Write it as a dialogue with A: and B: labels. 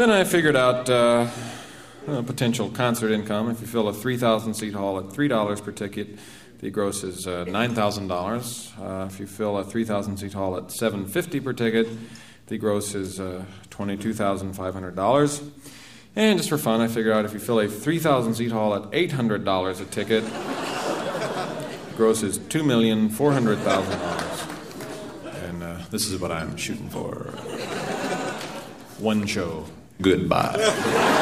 A: Then I figured out potential concert income. If you fill a 3,000-seat hall at $3 per ticket, the gross is $9,000. If you fill a 3,000-seat hall at $7.50 per ticket, the gross is $22,500. And just for fun, I figured out if you fill a 3,000-seat hall at $800 a ticket, the gross is $2,400,000. And this is what I'm shooting for. One show. Goodbye.